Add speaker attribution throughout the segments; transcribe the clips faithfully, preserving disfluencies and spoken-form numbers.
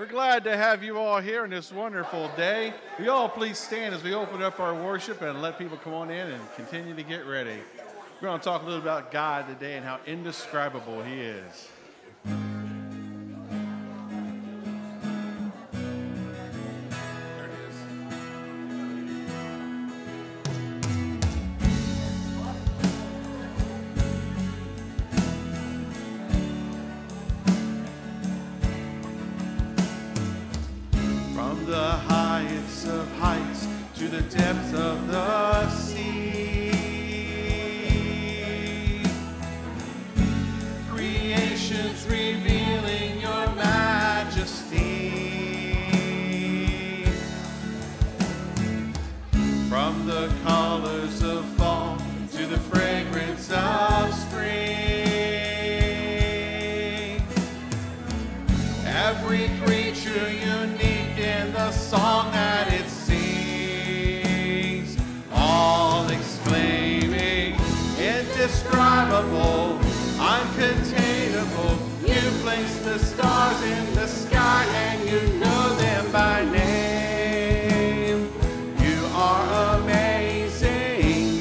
Speaker 1: We're glad to have you all here on this wonderful day. Will you all please stand as we open up our worship and let people come on in and continue to get ready. We're going to talk a little about God today and how indescribable He is. The heights of heights to the depths of the sea. Creation's revealing your majesty. From the colors of fall to the fragrance of spring. Every creature unique in the song that it sings, all exclaiming, indescribable, uncontainable. You place the stars in the sky and you know them by name. You are amazing,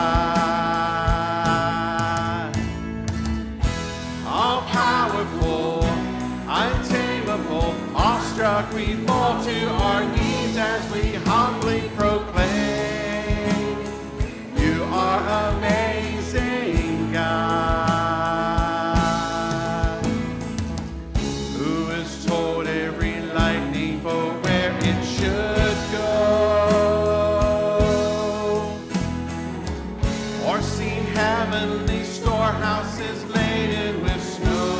Speaker 1: God. All powerful, untamable, awestruck, we fall to our knees as we humbly proclaim, you are amazing, God. Who has told every lightning for where it should go, or seen heavenly storehouses laden with snow?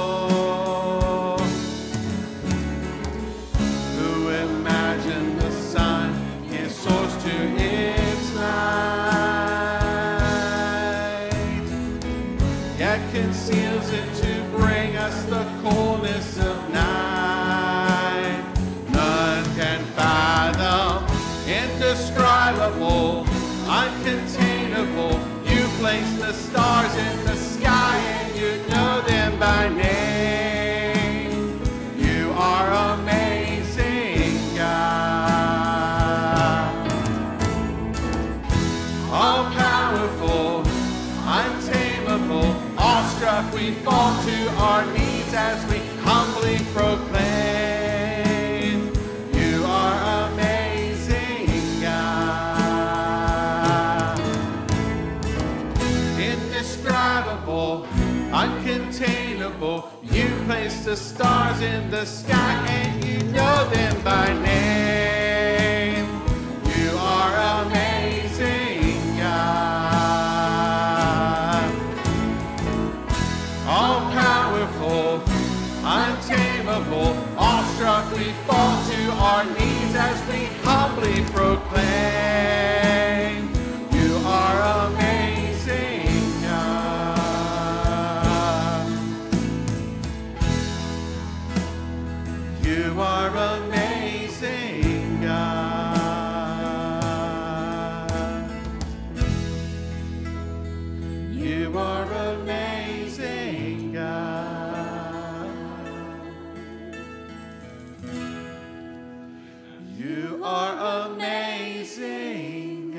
Speaker 1: Conceals it to bring us the coolness of night. None can fathom, indescribable, uncontainable. You place the stars in the sky and you know them by name. You are amazing, God. All powerful, untamable, awestruck, we fall to our knees as we humbly proclaim, you are amazing, God. Indescribable, uncontainable, you place the stars in the sky and you know them by name. You are amazing, God. All powerful, untamable, awestruck, we fall to our knees as we humbly proclaim, you are amazing, God. You are amazing, God. You are amazing, God. You are amazing,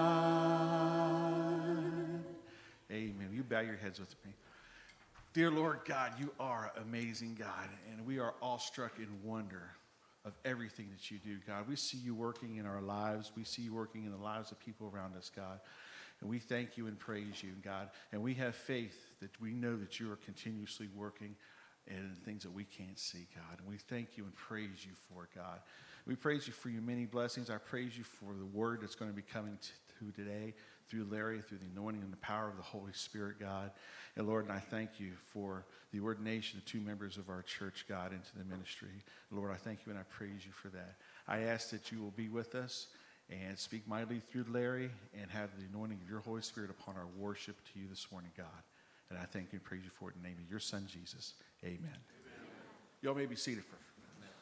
Speaker 1: God. Amen. You bow your heads with me. Dear Lord God, you are amazing, God, and we are awestruck in wonder of everything that you do, God. We see you working in our lives. We see you working in the lives of people around us, God. And we thank you and praise you, God. And we have faith that we know that you are continuously working in things that we can't see, God. And we thank you and praise you for it, God. We praise you for your many blessings. I praise you for the word that's going to be coming to today through Larry, through the anointing and the power of the Holy Spirit, God. And Lord, and I thank you for the ordination of two members of our church, God, into the ministry. Lord, I thank you and I praise you for that. I ask that you will be with us and speak mightily through Larry and have the anointing of your Holy Spirit upon our worship to you this morning, God. And I thank you and praise you for it in the name of your son, Jesus. Amen. Amen. Y'all may be seated for a minute.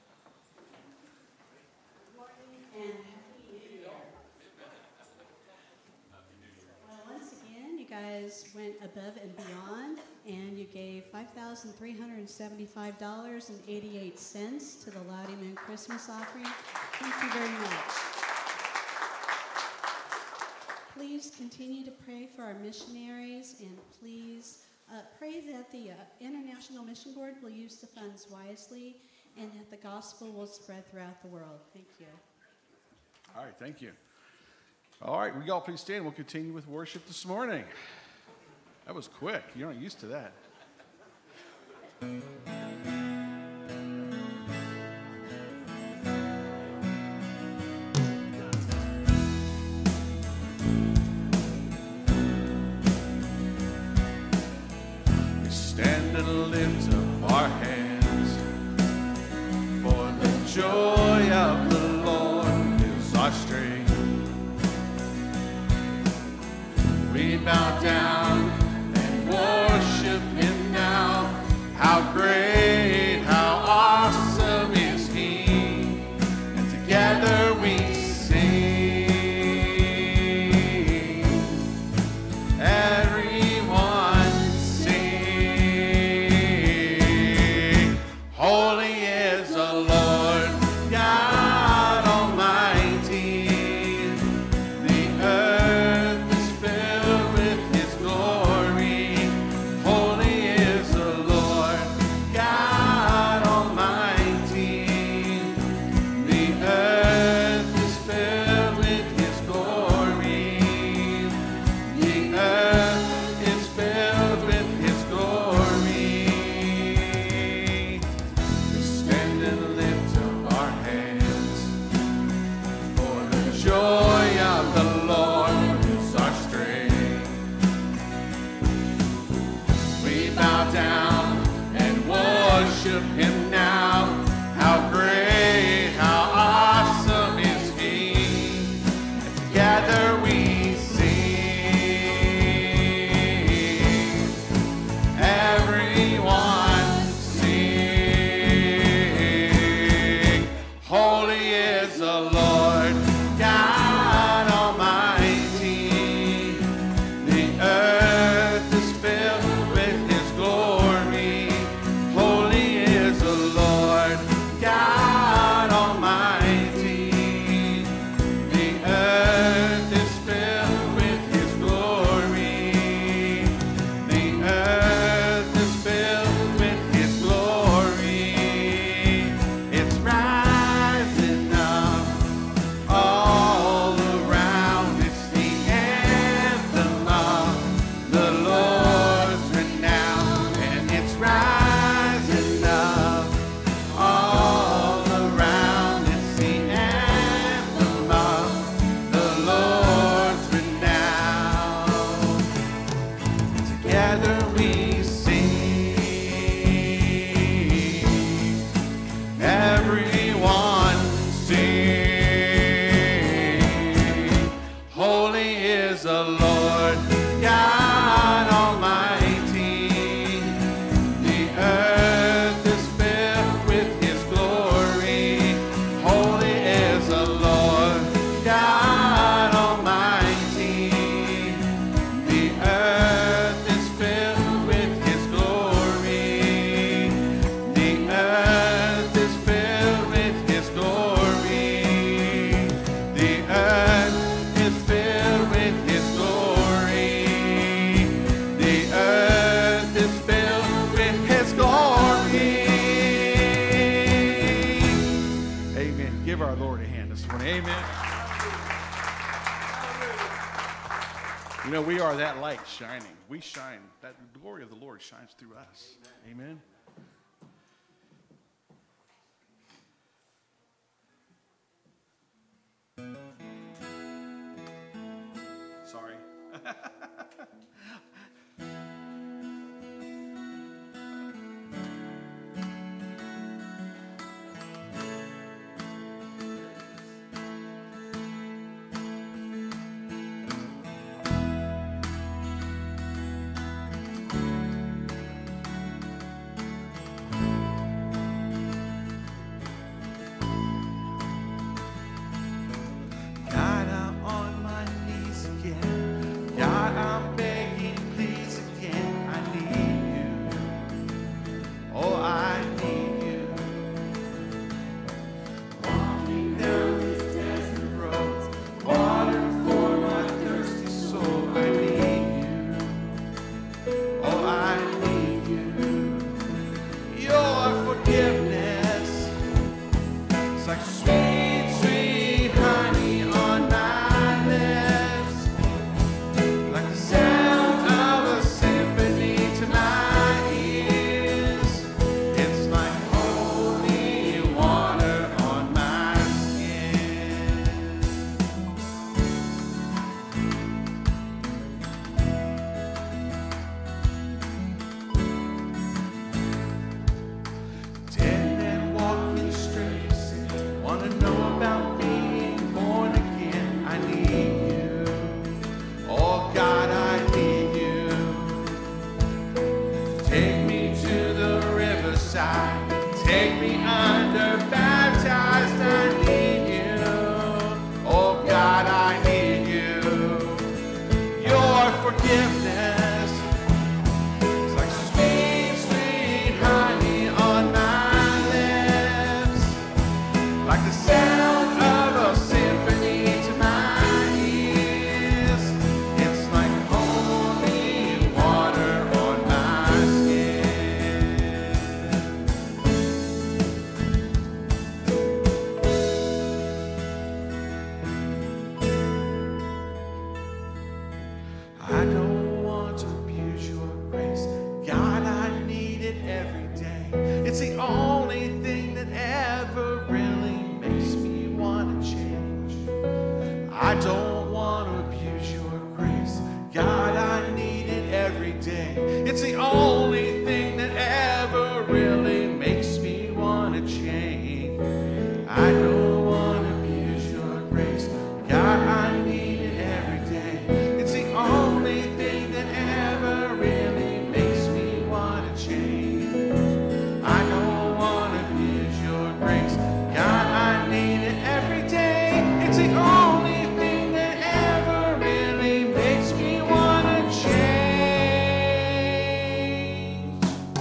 Speaker 2: Good morning and happy New Year. Well, once again, you guys went above and beyond and you gave five thousand three hundred seventy-five dollars and eighty-eight cents to the Latymoon Christmas offering. Thank you very much. Please continue to pray for our missionaries, and please uh, pray that the uh, International Mission Board will use the funds wisely and that the gospel will spread throughout the world. Thank you.
Speaker 1: All right, thank you. All right, will you all please stand? We'll continue with worship this morning. That was quick. You're not used to that. We stand and lift up our hands, for the joy of the Lord is our strength. We bow down and worship him now. How great, how awesome is he. And together we sing. Everyone sing. Holy is the Lord God Almighty. The earth is filled with his glory. Holy is the Lord God Almighty. The earth is filled with his glory. The earth is filled with his glory. We stand and lift up our hands, for the joy of the Lord is our strength. We bow down and worship him now. How great, how awesome is he. And together we sing. Everyone sing. Holy is the Lord God Almighty. The earth is filled with his glory. Holy is the Lord God Almighty. The earth is filled with his glory. The earth is filled with his glory. It's rising up all around. It's the anthem of the Lord's renown. And it's rising up all around. It's the anthem of the Lord's renown. Together we sing. Everyone sing. Holy is the Lord God Almighty. The earth is filled with his glory. Holy is the Lord God Almighty. The earth is filled with his glory. The earth is filled with his glory. The earth is filled with his glory. The earth is filled with his glory. Amen. Give our Lord a hand this morning. Amen. You know, we are that light shining. We shine. That glory of the Lord shines through us. Amen. Sorry. side. Take me under, baptized, I need you. Oh God, I need you. Your forgiveness is like sweet, sweet honey on my lips, like the sound of a symphony to my ears. It's like holy water on my skin. I don't want to abuse your grace. God, I need it every day. It's the only thing that ever really makes me want to change. I don't want to abuse your grace. God, I need it every day. It's the only thing that ever really makes me want to change. I don't want to abuse your grace. God, I need it every day. It's the only thing that ever really makes me want to change. I don't want to abuse your grace. God, I need it every day. It's the only thing that ever really makes me want to change.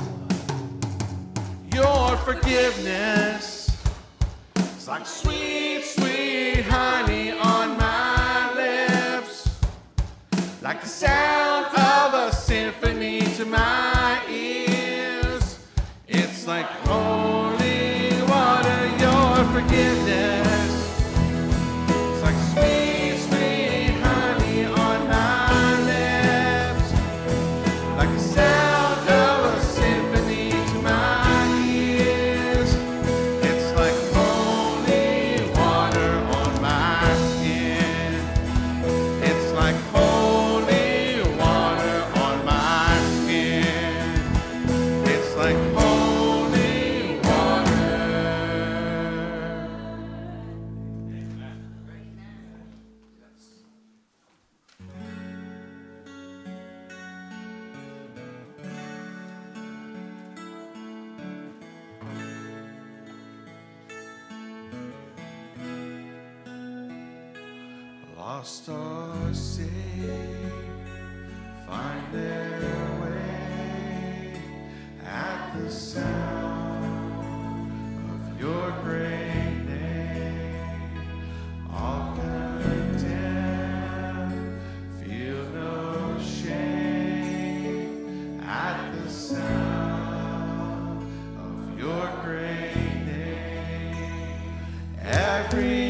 Speaker 1: Your forgiveness is like sweet, sweet honey on my lips, like the sound of a symphony to my ears. It's like holy water, your forgiveness. It's like sweet, sweet honey on my lips, like the sound of a symphony to my ears. It's like holy water on my skin. It's like holy water on my skin. It's like holy water. Lost or saved, find their way at the sound of your great name. All condemned, feel no shame at the sound of your great name. Every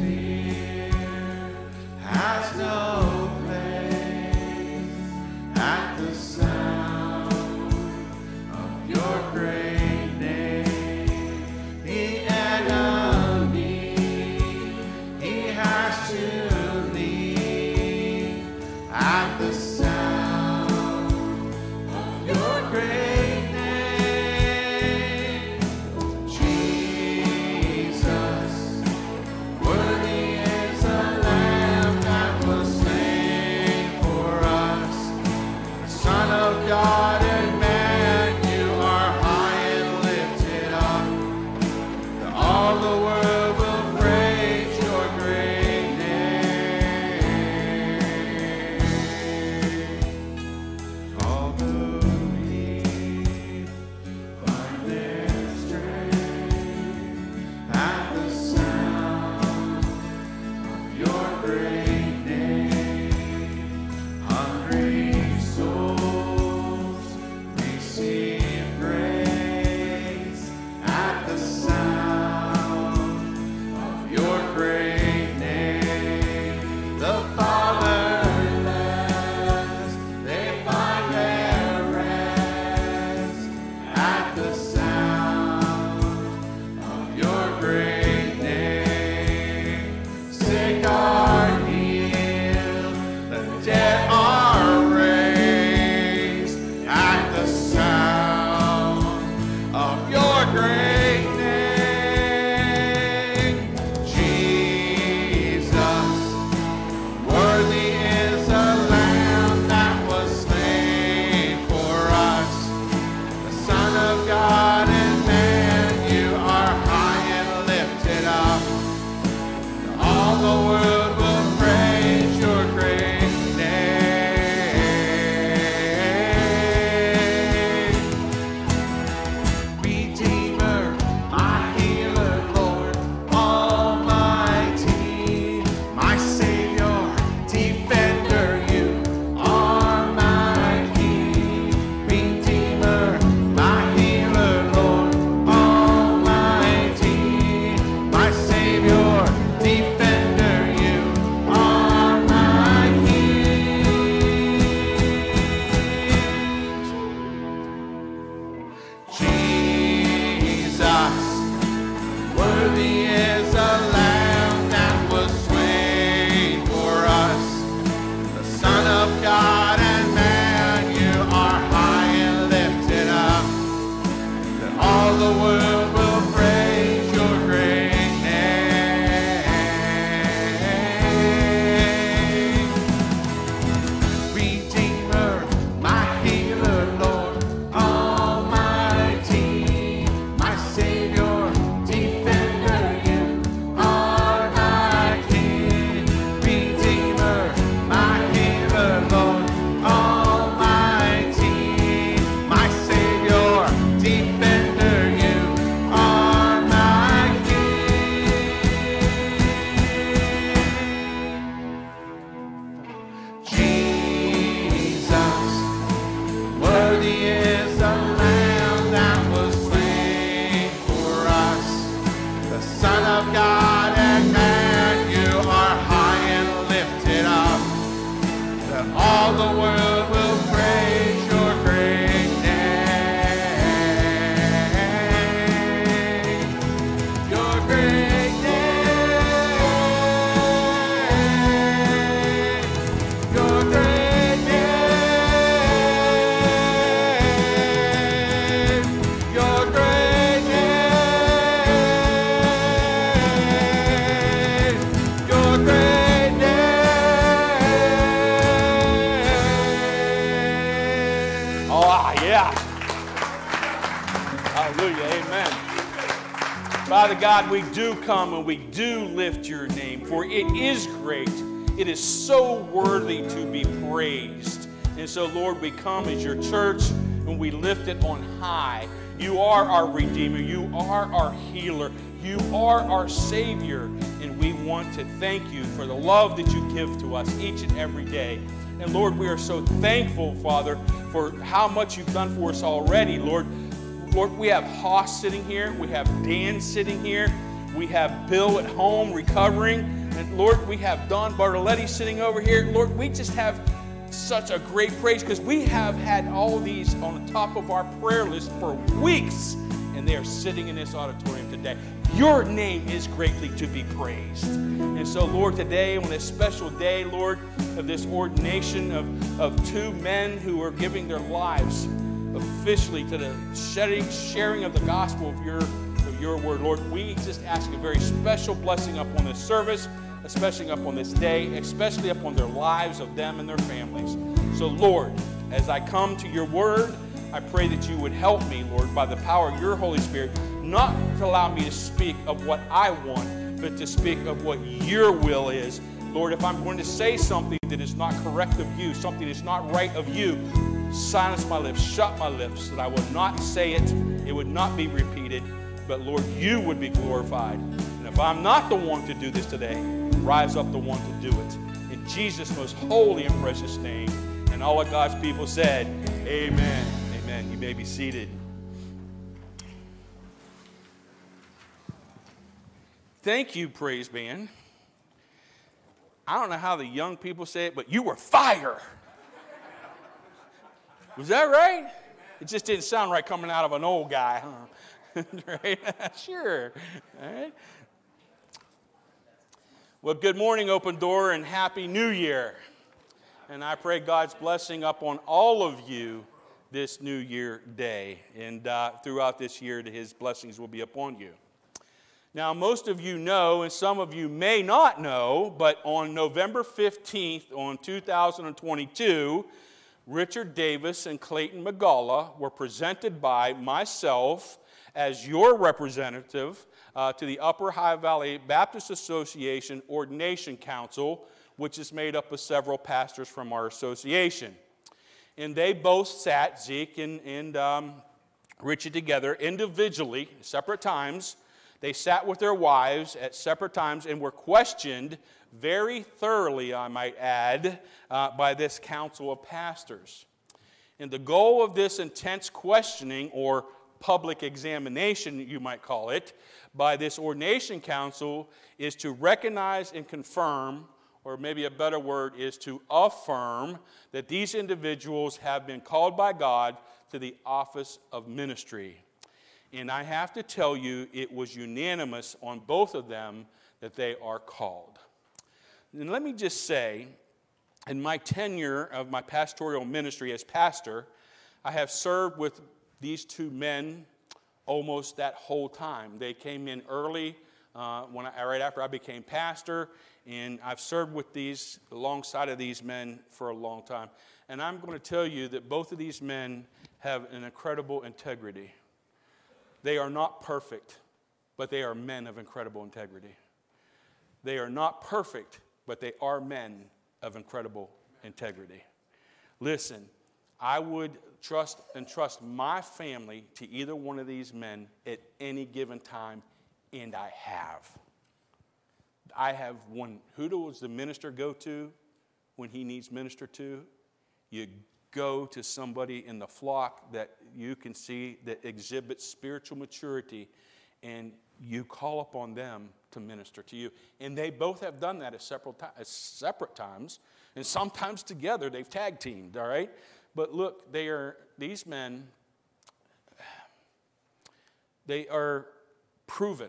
Speaker 1: has no place at the sound of your great name. The enemy, he has to leave at the sound of your great name. Jesus, worthy is the Lamb that was slain for us. The Son of God and man, you are high and lifted up. That all the world will praise your great name. All who believe find their strength at the sound of your great name. Hungry souls receive grace at the sound of your great name. The fatherless, they find their rest at the sound of your great name. Sick are healed, the dead are raised at the sound of your great name. Jesus, worthy is the Lamb that was slain for us. The Son of God all the world will praise your great name. Redeemer, my healer, Lord Almighty, my Savior, defender, you are my King. Redeemer, my healer, Lord Almighty, my Savior, defender, you are my King. Jesus, worthy is the Lamb that was slain for us, the Son of God and man. You are high and lifted up, that all the world will praise your great name. Your great name. Your great name. Your great name. Your great name.
Speaker 3: Oh, ah, yeah. Hallelujah. Amen. Father God, we do come and we do lift your name, for it is great. It is so worthy to be praised. And so, Lord, we come as your church and we lift it on high. You are our Redeemer. You are our healer. You are our Savior. And we want to thank you for the love that you give to us each and every day. And Lord, we are so thankful, Father, for how much you've done for us already, Lord. Lord, we have Haas sitting here. We have Dan sitting here. We have Bill at home recovering. And Lord, we have Don Bartoletti sitting over here. Lord, we just have such a great praise because we have had all these on the top of our prayer list for weeks. And they are sitting in this auditorium today. Your name is greatly to be praised. And so, Lord, today on this special day, Lord, of this ordination of, of two men who are giving their lives officially to the sharing, sharing of the gospel of your, of your word, Lord, we just ask a very special blessing upon this service, especially upon this day, especially upon their lives of them and their families. So, Lord, as I come to your word, I pray that you would help me, Lord, by the power of your Holy Spirit, not to allow me to speak of what I want, but to speak of what your will is. Lord, if I'm going to say something that is not correct of you, something that's not right of you, silence my lips, shut my lips, that I would not say it, it would not be repeated, but Lord, you would be glorified. And if I'm not the one to do this today, rise up the one to do it. In Jesus' most holy and precious name. And all of God's people said, amen. Amen. You may be seated. Thank you, praise band. I don't know how the young people say it, but you were fire. Was that right? It just didn't sound right coming out of an old guy, huh? Right? Sure. All right. Well, good morning, Open Door, and Happy New Year. And I pray God's blessing upon all of you this New Year day. And uh, throughout this year, that his blessings will be upon you. Now, most of you know, and some of you may not know, but on November fifteenth, on two thousand twenty-two, Richard Davis and Clayton McGullough were presented by myself as your representative uh, to the Upper High Valley Baptist Association Ordination Council, which is made up of several pastors from our association. And they both sat, Zeke and, and um, Richard, together individually, separate times. They sat with their wives at separate times and were questioned very thoroughly, I might add, uh, by this council of pastors. And the goal of this intense questioning, or public examination, you might call it, by this ordination council is to recognize and confirm, or maybe a better word is to affirm, that these individuals have been called by God to the office of ministry. And I have to tell you, it was unanimous on both of them that they are called. And let me just say, in my tenure of my pastoral ministry as pastor, I have served with these two men almost that whole time. They came in early uh, when I, right after I became pastor, and I've served with these, alongside of these men for a long time. And I'm going to tell you that both of these men have an incredible integrity. They are not perfect, but they are men of incredible integrity. They are not perfect, but they are men of incredible integrity. Listen, I would trust and trust my family to either one of these men at any given time, and I have. I have one. Who does the minister go to when he needs ministered to? You go to somebody in the flock that you can see that exhibits spiritual maturity, and you call upon them to minister to you. And they both have done that at several times, at separate times, and sometimes together they've tag teamed, all right? But look, they are, these men, they are proven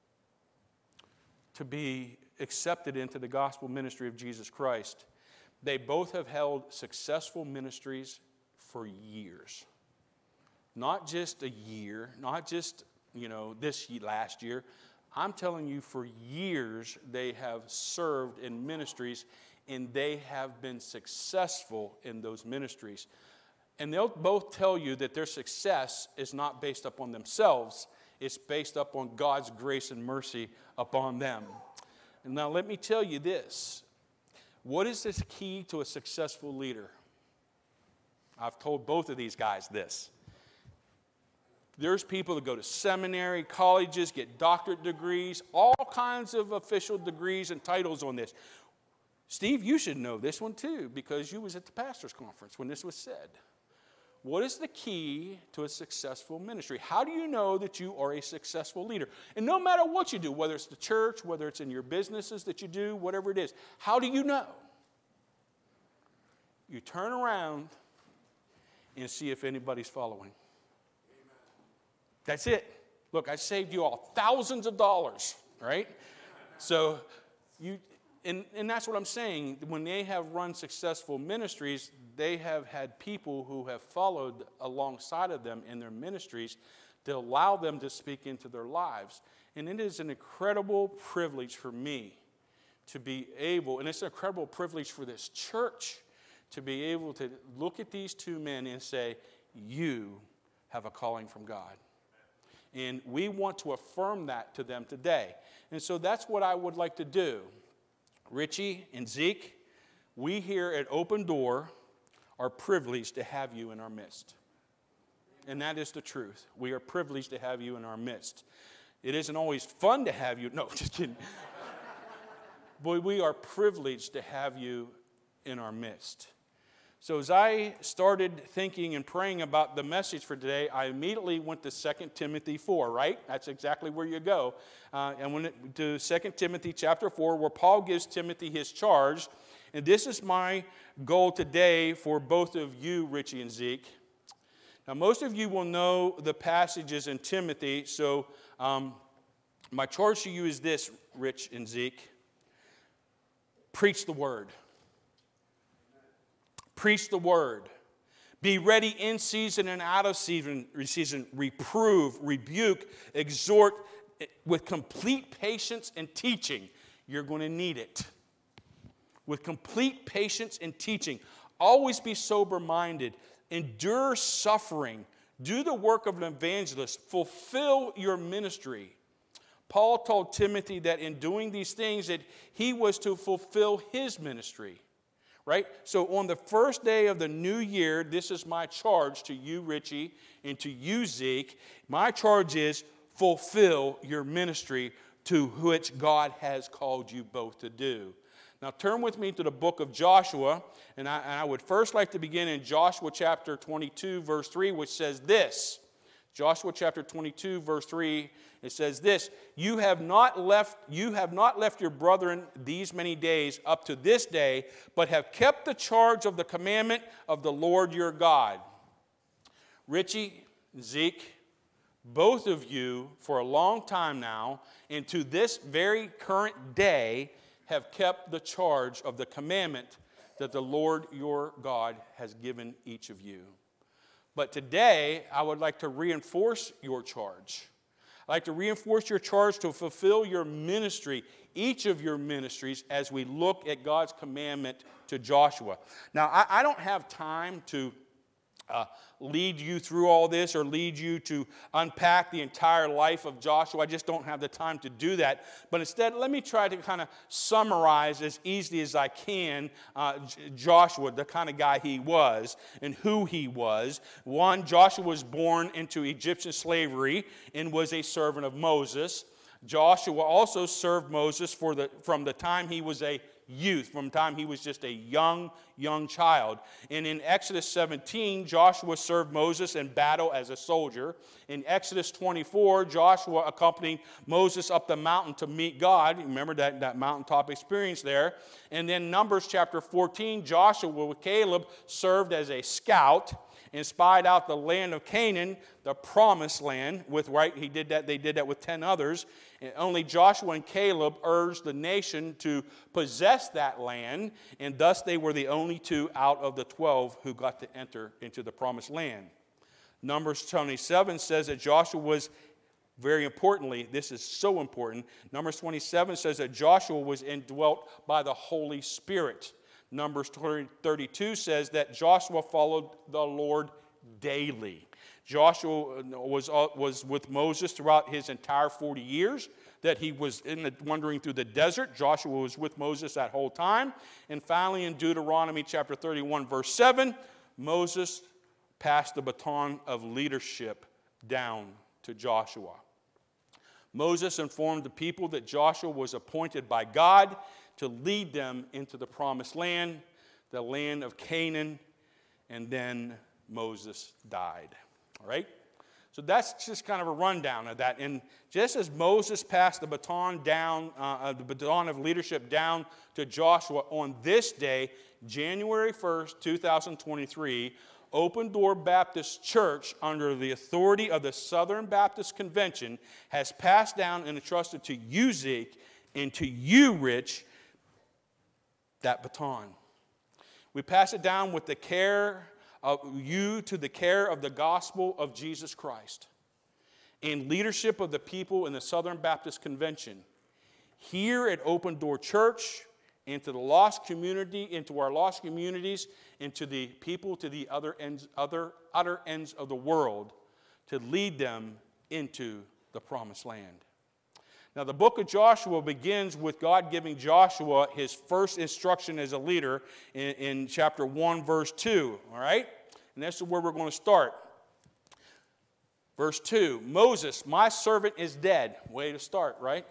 Speaker 3: to be accepted into the gospel ministry of Jesus Christ. They both have held successful ministries for years. Not just a year, not just, you know, this last year. I'm telling you, for years they have served in ministries, and they have been successful in those ministries. And they'll both tell you that their success is not based upon themselves. It's based upon God's grace and mercy upon them. And now let me tell you this. What is the key to a successful leader? I've told both of these guys this. There's people that go to seminary, colleges, get doctorate degrees, all kinds of official degrees and titles on this. Steve, you should know this one too, because you was at the pastor's conference when this was said. What is the key to a successful ministry? How do you know that you are a successful leader? And no matter what you do, whether it's the church, whether it's in your businesses that you do, whatever it is, how do you know? You turn around and see if anybody's following. That's it. Look, I saved you all thousands of dollars, right? So you, and, and that's what I'm saying. When they have run successful ministries, they have had people who have followed alongside of them in their ministries to allow them to speak into their lives. And it is an incredible privilege for me to be able, and it's an incredible privilege for this church to be able to look at these two men and say, you have a calling from God. And we want to affirm that to them today. And so that's what I would like to do. Richie and Zeke, we here at Open Door are privileged to have you in our midst. And that is the truth. We are privileged to have you in our midst. It isn't always fun to have you. No, just kidding. But we are privileged to have you in our midst. So as I started thinking and praying about the message for today, I immediately went to Second Timothy four, right? That's exactly where you go. Uh, and went to Second Timothy chapter four, where Paul gives Timothy his charge. And this is my goal today for both of you, Richie and Zeke. Now, most of you will know the passages in Timothy, so um, my charge to you is this, Rich and Zeke. Preach the word. Preach the word. Be ready in season and out of season, season. Reprove, rebuke, exhort with complete patience and teaching. You're going to need it. With complete patience and teaching. Always be sober-minded. Endure suffering. Do the work of an evangelist. Fulfill your ministry. Paul told Timothy that in doing these things that he was to fulfill his ministry. Right? So on the first day of the new year, this is my charge to you, Richie, and to you, Zeke. My charge is fulfill your ministry to which God has called you both to do. Now turn with me to the book of Joshua, and I, and I would first like to begin in Joshua chapter twenty-two, verse three, which says this. Joshua chapter twenty-two, verse three, it says this, you have not left, you have not left your brethren these many days up to this day, but have kept the charge of the commandment of the Lord your God. Richie, Zeke, both of you for a long time now, and to this very current day, have kept the charge of the commandment that the Lord your God has given each of you. But today, I would like to reinforce your charge. I'd like to reinforce your charge to fulfill your ministry, each of your ministries, as we look at God's commandment to Joshua. Now, I, I don't have time to uh, lead you through all this or lead you to unpack the entire life of Joshua. I just don't have the time to do that. But instead, let me try to kind of summarize as easily as I can uh, J- Joshua, the kind of guy he was and who he was. One, Joshua was born into Egyptian slavery and was a servant of Moses. Joshua also served Moses for the, from the time he was a youth, from the time he was just a young, young child. And in Exodus seventeen, Joshua served Moses in battle as a soldier. In Exodus twenty-four, Joshua accompanied Moses up the mountain to meet God. Remember that, that mountaintop experience there. And then Numbers chapter fourteen, Joshua with Caleb served as a scout and spied out the land of Canaan, the promised land. With right, he did that. They did that with ten others. And only Joshua and Caleb urged the nation to possess that land, and thus they were the only two out of the twelve who got to enter into the promised land. Numbers twenty-seven says that Joshua was, very importantly, this is so important. Numbers twenty-seven says that Joshua was indwelt by the Holy Spirit. Numbers thirty-two says that Joshua followed the Lord daily. Joshua was, was with Moses throughout his entire forty years that he was in the, wandering through the desert. Joshua was with Moses that whole time. And finally, in Deuteronomy chapter thirty-one, verse seven, Moses passed the baton of leadership down to Joshua. Moses informed the people that Joshua was appointed by God to lead them into the promised land, the land of Canaan, and then Moses died. All right? So that's just kind of a rundown of that. And just as Moses passed the baton down, uh, the baton of leadership down to Joshua on this day, January first, two thousand twenty-three, Open Door Baptist Church, under the authority of the Southern Baptist Convention, has passed down and entrusted to you, Zeke, and to you, Rich, that baton. We pass it down with the care of you to the care of the gospel of Jesus Christ and leadership of the people in the Southern Baptist Convention. Here at Open Door Church, into the lost community, into our lost communities, into the people to the other ends, other utter ends of the world, to lead them into the promised land. Now, the book of Joshua begins with God giving Joshua his first instruction as a leader in, in chapter one, verse two, all right? And that's where we're going to start. Verse two, Moses, my servant is dead. Way to start, right?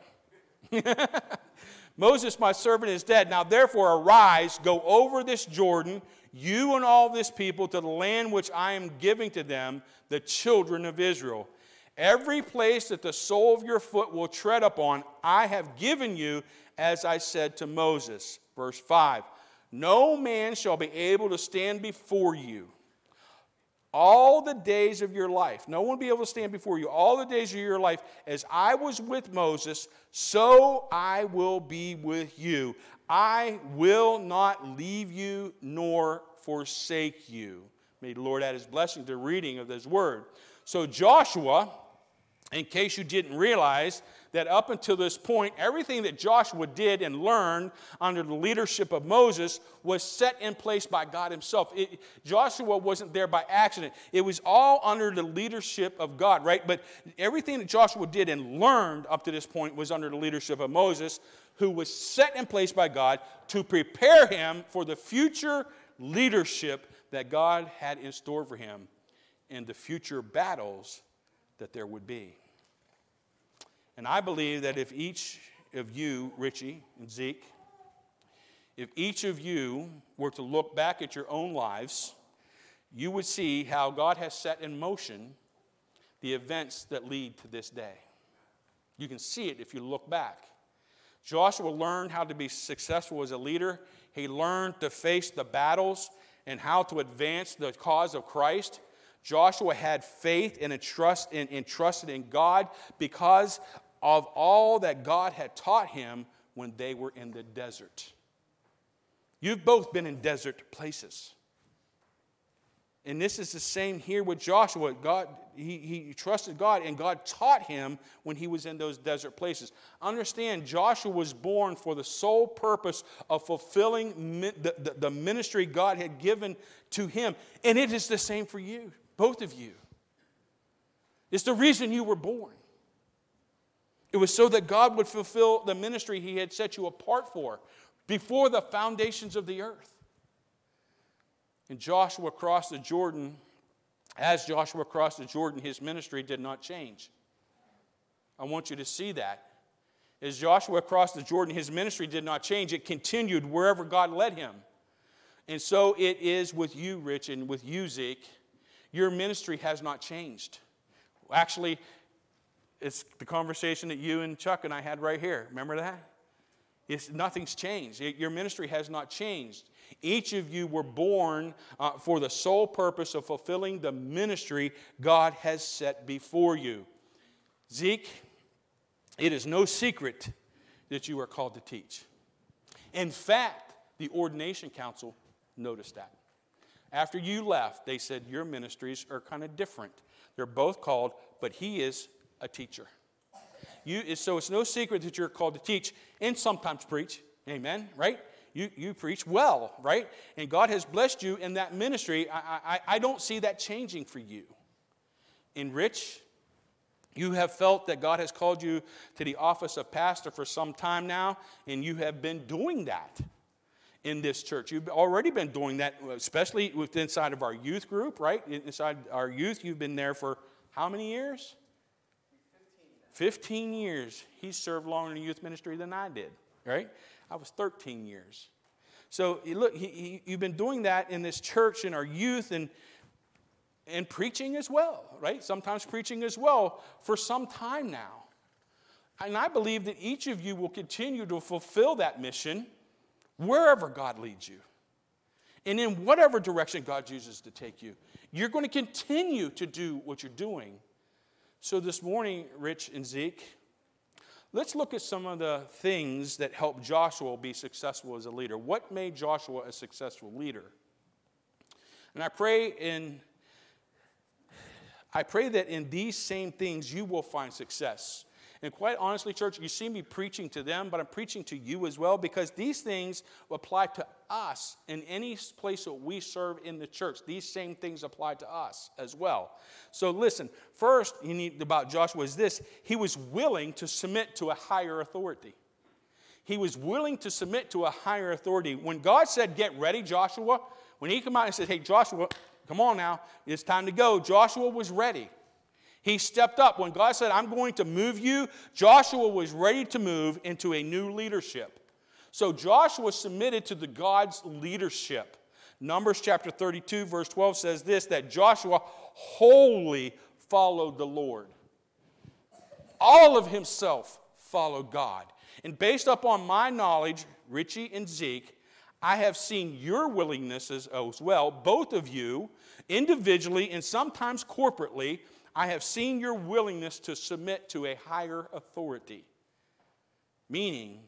Speaker 3: Moses, my servant, is dead. Now, therefore, arise, go over this Jordan, you and all this people, to the land which I am giving to them, the children of Israel. Every place that the sole of your foot will tread upon, I have given you, as I said to Moses. Verse five, no man shall be able to stand before you all the days of your life. No one will be able to stand before you all the days of your life. As I was with Moses, so I will be with you. I will not leave you nor forsake you. May the Lord add his blessing to the reading of this word. So Joshua, in case you didn't realize, that up until this point, everything that Joshua did and learned under the leadership of Moses was set in place by God himself. It, Joshua wasn't there by accident. It was all under the leadership of God, right? But everything that Joshua did and learned up to this point was under the leadership of Moses, who was set in place by God to prepare him for the future leadership that God had in store for him and the future battles that there would be. And I believe that if each of you, Richie and Zeke, if each of you were to look back at your own lives, you would see how God has set in motion the events that lead to this day. You can see it if you look back. Joshua learned how to be successful as a leader. He learned to face the battles and how to advance the cause of Christ. Joshua had faith and, a trust in, and trusted in God because of all that God had taught him when they were in the desert. You've both been in desert places. And this is the same here with Joshua. God, he, he trusted God, and God taught him when he was in those desert places. Understand, Joshua was born for the sole purpose of fulfilling the, the, the ministry God had given to him. And it is the same for you, both of you. It's the reason you were born. It was so that God would fulfill the ministry he had set you apart for before the foundations of the earth. And Joshua crossed the Jordan. As Joshua crossed the Jordan, his ministry did not change. I want you to see that. As Joshua crossed the Jordan, his ministry did not change. It continued wherever God led him. And so it is with you, Rich, and with you, Zeke. Your ministry has not changed. Actually, it's the conversation that you and Chuck and I had right here. Remember that? It's, nothing's changed. It, your ministry has not changed. Each of you were born uh, for the sole purpose of fulfilling the ministry God has set before you. Zeke, it is no secret that you are called to teach. In fact, the ordination council noticed that. After you left, they said your ministries are kind of different. They're both called, but he is a teacher. You, so it's no secret that you're called to teach and sometimes preach. Amen, right? You, you preach well, right? And God has blessed you in that ministry. I, I, I don't see that changing for you. And Rich, you have felt that God has called you to the office of pastor for some time now, and you have been doing that in this church. You've already been doing that, especially within inside of our youth group, right? Inside our youth, you've been there for how many years? fifteen years. He served longer in youth ministry than I did, right? I was thirteen years. So look, he, he, you've been doing that in this church, in our youth, and, and preaching as well, right? Sometimes preaching as well for some time now. And I believe that each of you will continue to fulfill that mission wherever God leads you. And in whatever direction God chooses to take you. You're going to continue to do what you're doing. So this morning, Rich and Zeke, let's look at some of the things that helped Joshua be successful as a leader. What made Joshua a successful leader? And I pray in, I pray that in these same things you will find success. And quite honestly, church, you see me preaching to them, but I'm preaching to you as well, because these things apply to us in any place that we serve in the church. These same things apply to us as well. So listen, first you need about Joshua is this: he was willing to submit to a higher authority. He was willing to submit to a higher authority. When God said, "Get ready, Joshua," when he came out and said, "Hey, Joshua, come on now, it's time to go," Joshua was ready. He stepped up. When God said, "I'm going to move you," Joshua was ready to move into a new leadership. So Joshua submitted to the God's leadership. Numbers chapter thirty-two, verse twelve says this, that Joshua wholly followed the Lord. All of himself followed God. And based upon my knowledge, Richie and Zeke, I have seen your willingness as, as well, both of you, individually and sometimes corporately. I have seen your willingness to submit to a higher authority, meaning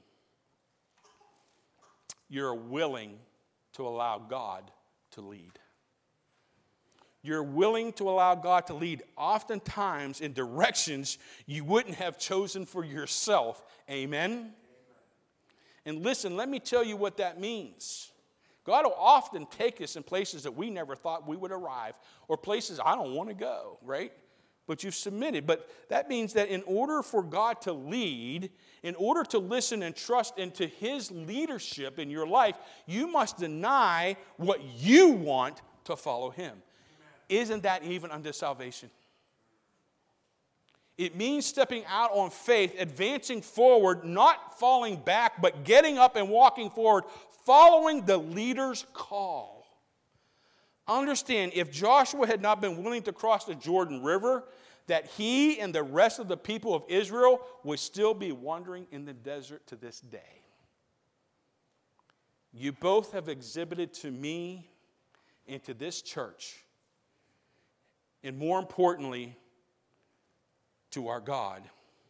Speaker 3: you're willing to allow God to lead. You're willing to allow God to lead, oftentimes in directions you wouldn't have chosen for yourself. Amen? Amen. And listen, let me tell you what that means. God will often take us in places that we never thought we would arrive, or places I don't want to go, right? But you've submitted. But that means that in order for God to lead, in order to listen and trust into his leadership in your life, you must deny what you want to follow him. Amen. Isn't that even unto salvation? It means stepping out on faith, advancing forward, not falling back, but getting up and walking forward, following the leader's call. Understand, if Joshua had not been willing to cross the Jordan River, that he and the rest of the people of Israel would still be wandering in the desert to this day. You both have exhibited to me and to this church, and more importantly, to our God,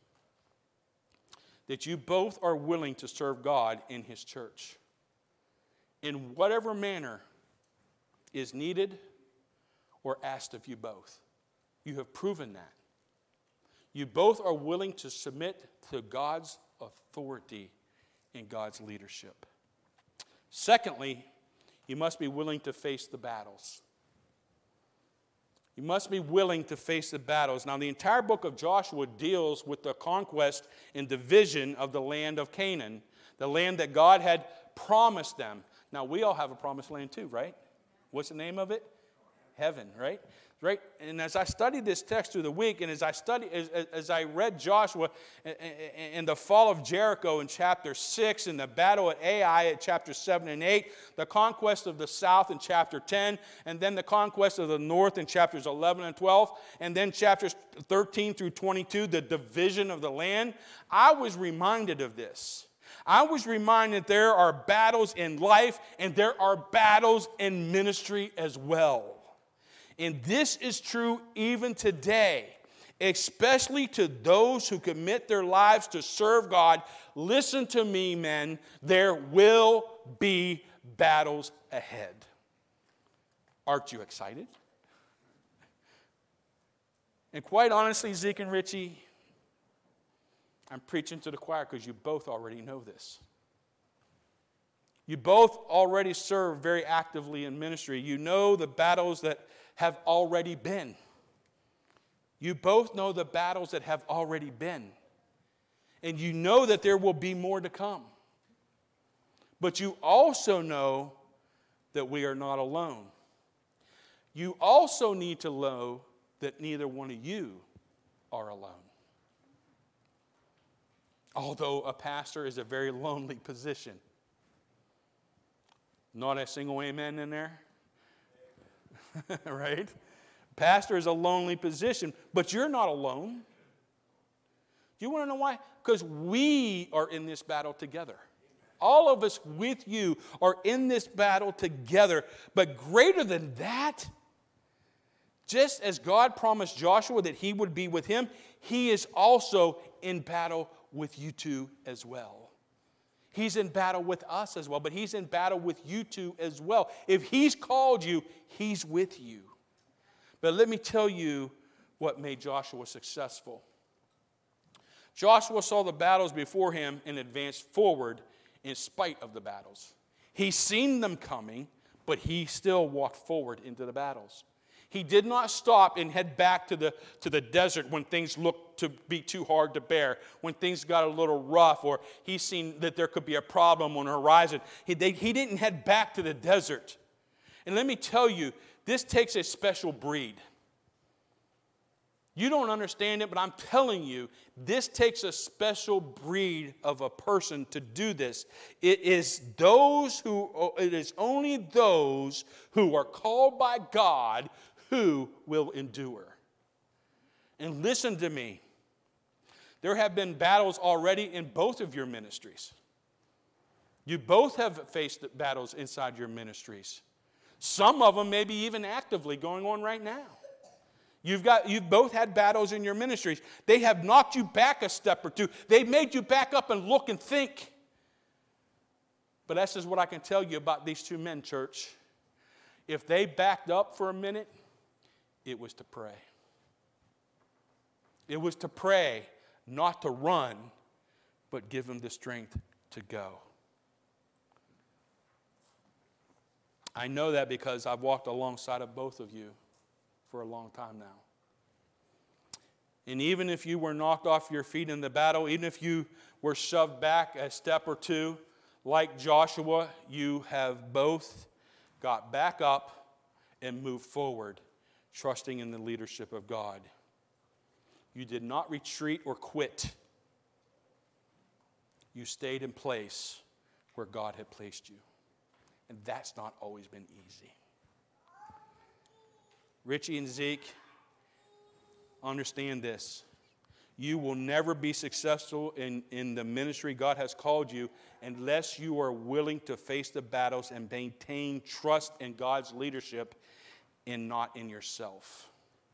Speaker 3: that you both are willing to serve God in his church in whatever manner is needed or asked of you both. You have proven that. You both are willing to submit to God's authority and God's leadership. Secondly, you must be willing to face the battles. You must be willing to face the battles. Now, the entire book of Joshua deals with the conquest and division of the land of Canaan, the land that God had promised them. Now, we all have a promised land too, right? What's the name of it? Heaven, right? Right? And as I studied this text through the week, and as I studied, as, as I read Joshua and the fall of Jericho in chapter six, and the battle at Ai at chapter seven and eight, the conquest of the south in chapter ten, and then the conquest of the north in chapters eleven and twelve, and then chapters thirteen through twenty-two, the division of the land, I was reminded of this. I was reminded there are battles in life, and there are battles in ministry as well. And this is true even today, especially to those who commit their lives to serve God. Listen to me, men. There will be battles ahead. Aren't you excited? And quite honestly, Zeke and Richie, I'm preaching to the choir because you both already know this. You both already serve very actively in ministry. You know the battles that have already been. You both know the battles that have already been. And you know that there will be more to come. But you also know that we are not alone. You also need to know that neither one of you are alone. Although a pastor is a very lonely position. Not a single amen in there? Right? Pastor is a lonely position, but you're not alone. Do you want to know why? Because we are in this battle together. All of us with you are in this battle together. But greater than that, just as God promised Joshua that he would be with him, he is also in battle with you two as well. He's in battle with us as well, but he's in battle with you two as well. If he's called you, he's with you. But let me tell you what made Joshua successful. Joshua saw the battles before him and advanced forward in spite of the battles. He's seen them coming, but he still walked forward into the battles. He did not stop and head back to the, to the desert when things looked to be too hard to bear, when things got a little rough, or he's seen that there could be a problem on the horizon. He, they, he didn't head back to the desert. And let me tell you, this takes a special breed. You don't understand it, but I'm telling you, this takes a special breed of a person to do this. It is those who, it is only those who are called by God who will endure. And listen to me. There have been battles already in both of your ministries. You both have faced battles inside your ministries. Some of them may be even actively going on right now. You've got, you've both had battles in your ministries. They have knocked you back a step or two. They've made you back up and look and think. But that's just what I can tell you about these two men, church. If they backed up for a minute, it was to pray. It was to pray, not to run, but give them the strength to go. I know that because I've walked alongside of both of you for a long time now. And even if you were knocked off your feet in the battle, even if you were shoved back a step or two, like Joshua, you have both got back up and moved forward, trusting in the leadership of God. You did not retreat or quit. You stayed in place where God had placed you. And that's not always been easy. Richie and Zeke, understand this. You will never be successful in, in the ministry God has called you unless you are willing to face the battles and maintain trust in God's leadership and not in yourself.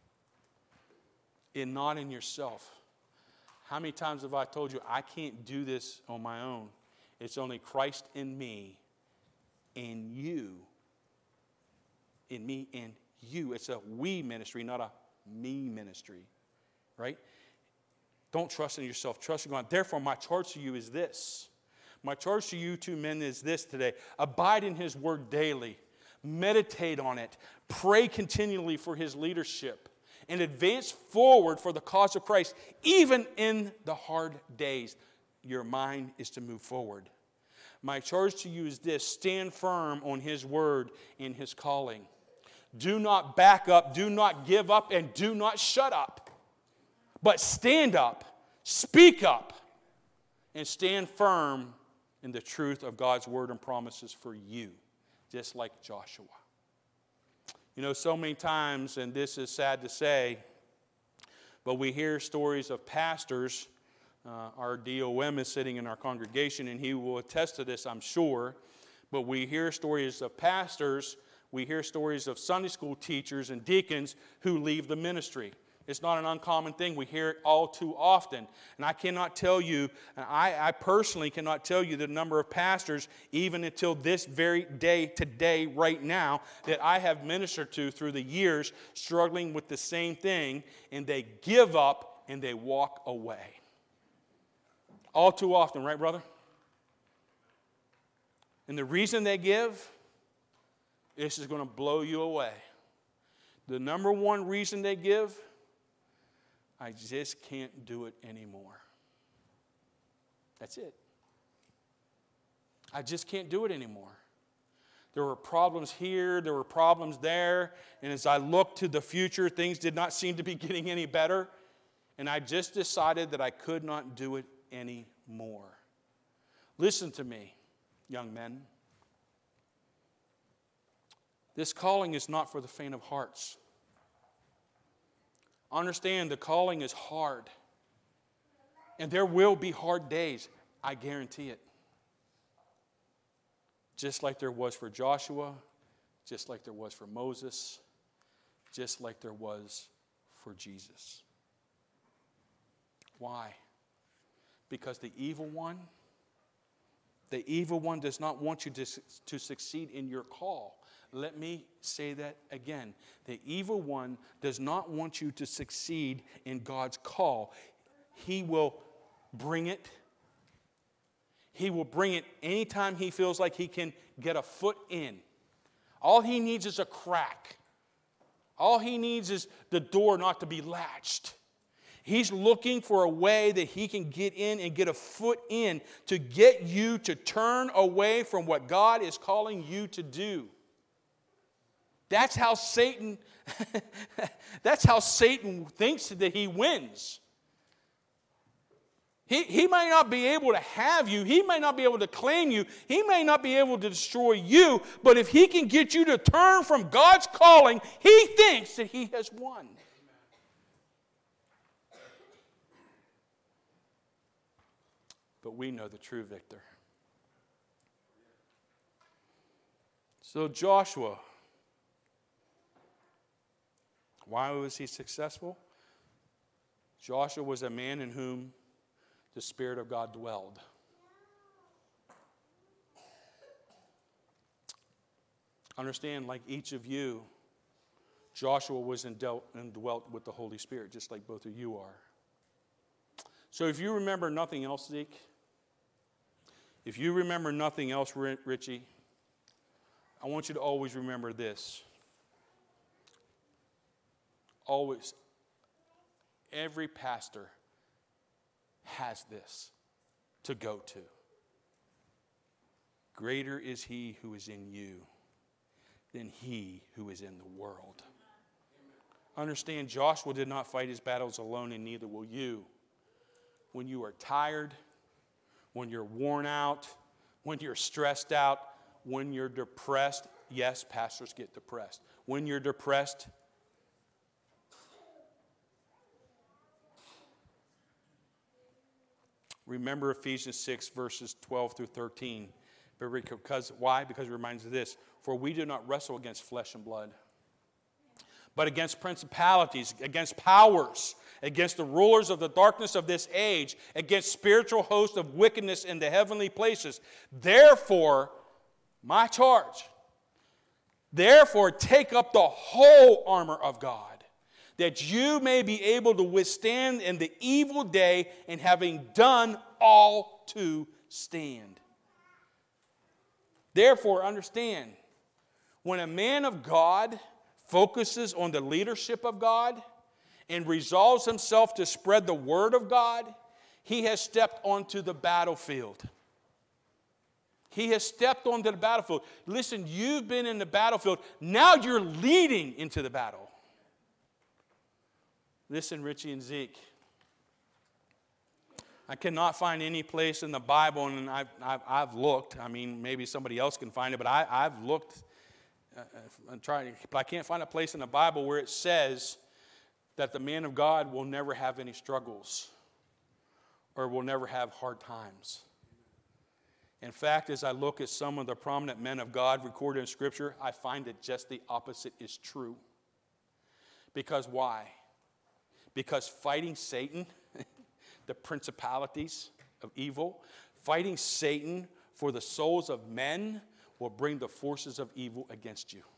Speaker 3: And not in yourself. How many times have I told you I can't do this on my own? It's only Christ in me and you. In me and you. It's a we ministry, not a me ministry, right? Don't trust in yourself. Trust in God. Therefore, my charge to you is this. My charge to you two men is this today. Abide in his word daily. Meditate on it. Pray continually for his leadership. And advance forward for the cause of Christ, even in the hard days. Your mind is to move forward. My charge to you is this. Stand firm on his word and his calling. Do not back up. Do not give up. And do not shut up. But stand up. Speak up. And stand firm in the truth of God's word and promises for you. Just like Joshua. You know, so many times, and this is sad to say, but we hear stories of pastors. Uh, our D O M is sitting in our congregation, and he will attest to this, I'm sure. But we hear stories of pastors. We hear stories of Sunday school teachers and deacons who leave the ministry. It's not an uncommon thing. We hear it all too often. And I cannot tell you, I, I personally cannot tell you the number of pastors, even until this very day, today, right now, that I have ministered to through the years, struggling with the same thing, and they give up and they walk away. All too often, right, brother? And the reason they give, this is going to blow you away. The number one reason they give, I just can't do it anymore. That's it. I just can't do it anymore. There were problems here, there were problems there, and as I looked to the future, things did not seem to be getting any better, and I just decided that I could not do it anymore. Listen to me, young men. This calling is not for the faint of hearts. Understand, the calling is hard. And there will be hard days. I guarantee it. Just like there was for Joshua, just like there was for Moses, just like there was for Jesus. Why? Because the evil one, the evil one does not want you to, to succeed in your call. Let me say that again. The evil one does not want you to succeed in God's call. He will bring it. He will bring it anytime he feels like he can get a foot in. All he needs is a crack. All he needs is the door not to be latched. He's looking for a way that he can get in and get a foot in to get you to turn away from what God is calling you to do. That's how Satan, that's how Satan thinks that he wins. He, he may not be able to have you. He may not be able to claim you. He may not be able to destroy you. But if he can get you to turn from God's calling, he thinks that he has won. But we know the true victor. So Joshua, why was he successful? Joshua was a man in whom the Spirit of God dwelled. Understand, like each of you, Joshua was indwelt, indwelt with the Holy Spirit, just like both of you are. So if you remember nothing else, Zeke, if you remember nothing else, Richie, I want you to always remember this. Always, every pastor has this to go to. Greater is he who is in you than he who is in the world. Understand, Joshua did not fight his battles alone, and neither will you. When you are tired, when you're worn out, when you're stressed out, when you're depressed, yes, pastors get depressed. When you're depressed, remember Ephesians six, verses twelve through thirteen. Because, why? Because it reminds us of this. For we do not wrestle against flesh and blood, but against principalities, against powers, against the rulers of the darkness of this age, against spiritual hosts of wickedness in the heavenly places. Therefore, my charge, Therefore, take up the whole armor of God, that you may be able to withstand in the evil day, and having done all to stand. Therefore, understand, when a man of God focuses on the leadership of God and resolves himself to spread the word of God, he has stepped onto the battlefield. He has stepped onto the battlefield. Listen, you've been in the battlefield. Now you're leading into the battle. Listen, Richie and Zeke. I cannot find any place in the Bible, and I've, I've, I've looked. I mean, maybe somebody else can find it, but I, I've looked. Uh, I'm trying, but I can't find a place in the Bible where it says that the man of God will never have any struggles or will never have hard times. In fact, as I look at some of the prominent men of God recorded in Scripture, I find that just the opposite is true. Because why? Because fighting Satan, the principalities of evil, fighting Satan for the souls of men will bring the forces of evil against you.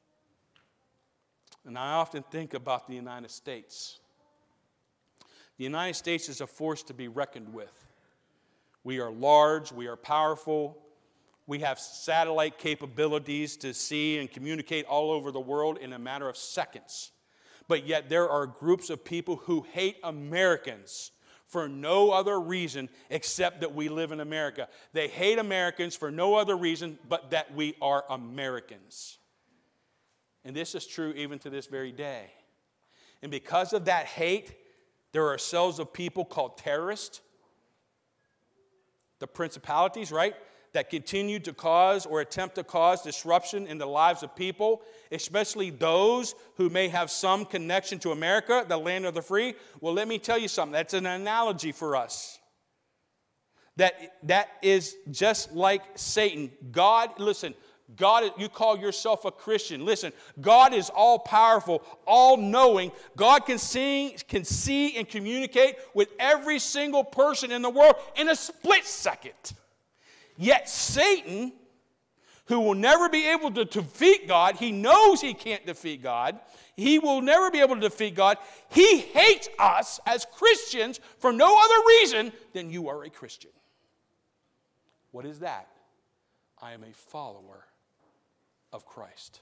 Speaker 3: And I often think about the United States. The United States is a force to be reckoned with. We are large, we are powerful, we have satellite capabilities to see and communicate all over the world in a matter of seconds. But yet there are groups of people who hate Americans for no other reason except that we live in America. They hate Americans for no other reason but that we are Americans. And this is true even to this very day. And because of that hate, there are cells of people called terrorists, the principalities, right, that continue to cause or attempt to cause disruption in the lives of people, especially those who may have some connection to America, the land of the free. Well, let me tell you something. That's an analogy for us. That, that is just like Satan. God, listen, God, you call yourself a Christian. Listen, God is all-powerful, all-knowing. God can see, can see and communicate with every single person in the world in a split second. Yet Satan, who will never be able to defeat God, he knows he can't defeat God. He will never be able to defeat God. He hates us as Christians for no other reason than you are a Christian. What is that? I am a follower of Christ.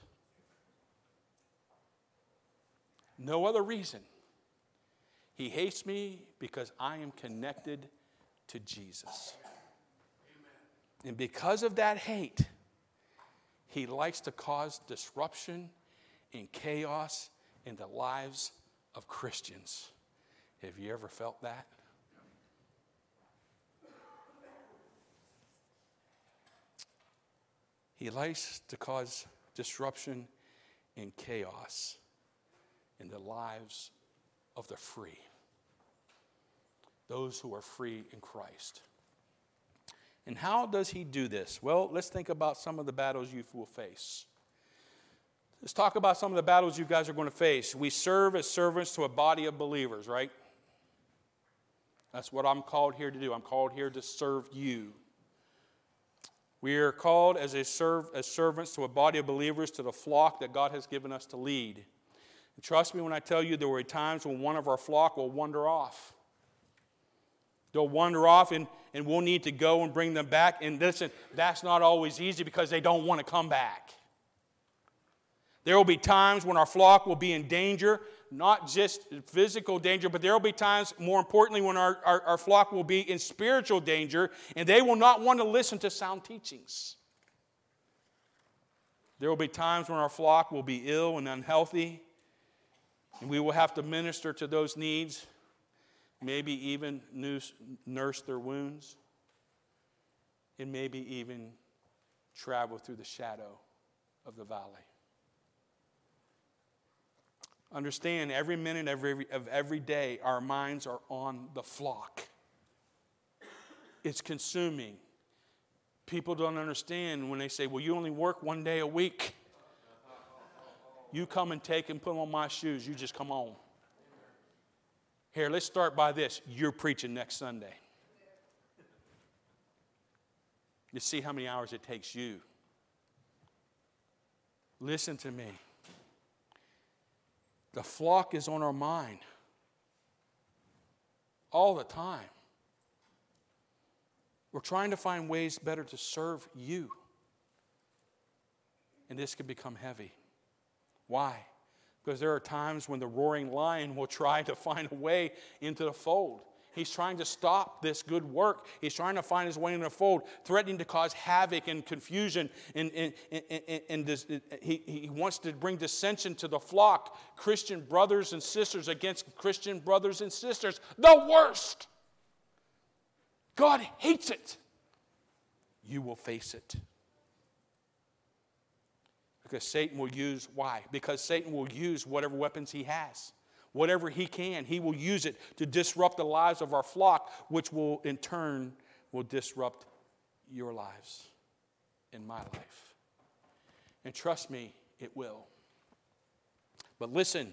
Speaker 3: No other reason. He hates me because I am connected to Jesus. And because of that hate, he likes to cause disruption and chaos in the lives of Christians. Have you ever felt that? He likes to cause disruption and chaos in the lives of the free, those who are free in Christ. And how does he do this? Well, let's think about some of the battles you will face. Let's talk about some of the battles you guys are going to face. We serve as servants to a body of believers, right? That's what I'm called here to do. I'm called here to serve you. We are called as, a serv- as servants to a body of believers to the flock that God has given us to lead. And trust me when I tell you there will be times when one of our flock will wander off. They'll wander off and, and we'll need to go and bring them back. And listen, that's not always easy because they don't want to come back. There will be times when our flock will be in danger, not just physical danger, but there will be times, more importantly, when our, our, our flock will be in spiritual danger, and they will not want to listen to sound teachings. There will be times when our flock will be ill and unhealthy, and we will have to minister to those needs, maybe even nurse their wounds, and maybe even travel through the shadow of the valley. Understand, every minute of every, of every day, our minds are on the flock. It's consuming. People don't understand when they say, well, you only work one day a week. You come and take and put on my shoes. You just come on. Here, let's start by this. You're preaching next Sunday. You see how many hours it takes you. Listen to me. The flock is on our mind all the time. We're trying to find ways better to serve you. And this can become heavy. Why? Because there are times when the roaring lion will try to find a way into the fold. He's trying to stop this good work. He's trying to find his way in the fold, threatening to cause havoc and confusion. And, and, and, and this, he, he wants to bring dissension to the flock. Christian brothers and sisters against Christian brothers and sisters. The worst. God hates it. You will face it. Because Satan will use, why? Because Satan will use whatever weapons he has. Whatever he can, he will use it to disrupt the lives of our flock, which will in turn will disrupt your lives and my life. And trust me, it will. But listen,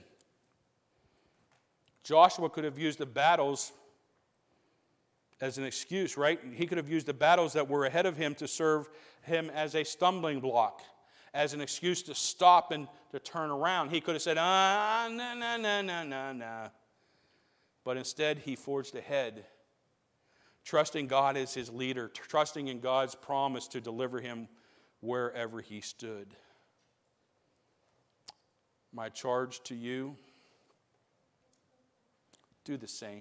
Speaker 3: Joshua could have used the battles as an excuse, right? He could have used the battles that were ahead of him to serve him as a stumbling block, as an excuse to stop and to turn around. He could have said, ah, no, no, no, no, no, no. But instead, he forged ahead, trusting God as his leader, trusting in God's promise to deliver him wherever he stood. My charge to you, do the same.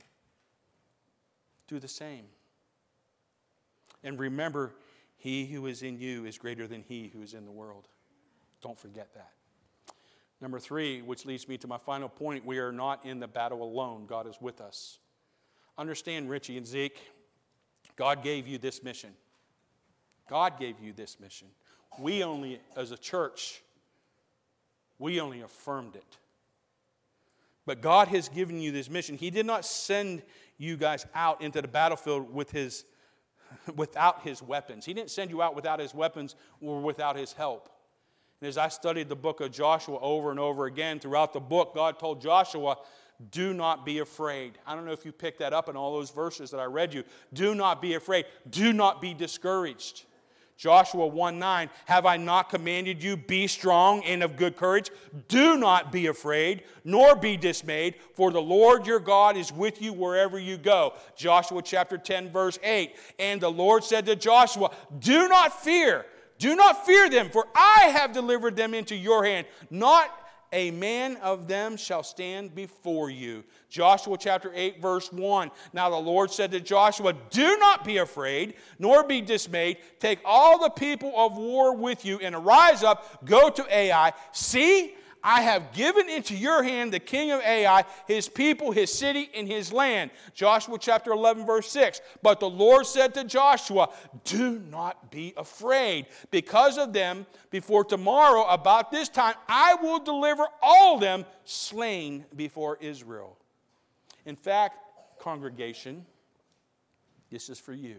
Speaker 3: Do the same. And remember, he who is in you is greater than he who is in the world. Don't forget that. Number three, which leads me to my final point, we are not in the battle alone. God is with us. Understand, Richie and Zeke, God gave you this mission. God gave you this mission. We only, as a church, we only affirmed it. But God has given you this mission. He did not send you guys out into the battlefield with his, without his weapons. He didn't send you out without his weapons or without his help. And as I studied the book of Joshua over and over again, throughout the book, God told Joshua, do not be afraid. I don't know if you picked that up in all those verses that I read you. Do not be afraid. Do not be discouraged. Joshua one nine, have I not commanded you, be strong and of good courage? Do not be afraid, nor be dismayed, for the Lord your God is with you wherever you go. Joshua chapter ten, verse eight, and the Lord said to Joshua, do not fear, do not fear them, for I have delivered them into your hand. Not a man of them shall stand before you. Joshua chapter eight, verse one. Now the Lord said to Joshua, do not be afraid, nor be dismayed. Take all the people of war with you, and arise up, go to Ai. See, I have given into your hand the king of Ai, his people, his city, and his land. Joshua chapter eleven, verse six. But the Lord said to Joshua, do not be afraid. Because of them, before tomorrow, about this time, I will deliver all them slain before Israel. In fact, congregation, this is for you.